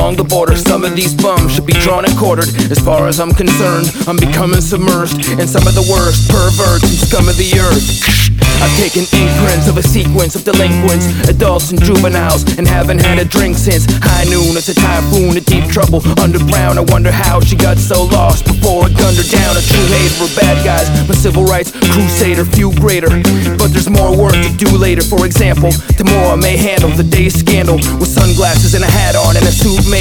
along the border. Some of these bums should be drawn and quartered. As far as I'm concerned, I'm becoming submerged in some of the worst perverts and scum of the earth. I've taken imprints of a sequence of delinquents, adults and juveniles, and haven't had a drink since high noon. It's a typhoon, a deep trouble underground. I wonder how she got so lost before it gunned her down. A true hater of bad guys, but civil rights crusader, few greater. But there's more work to do later. For example, tomorrow I may handle the day's scandal with sunglasses and a hat on and a suit made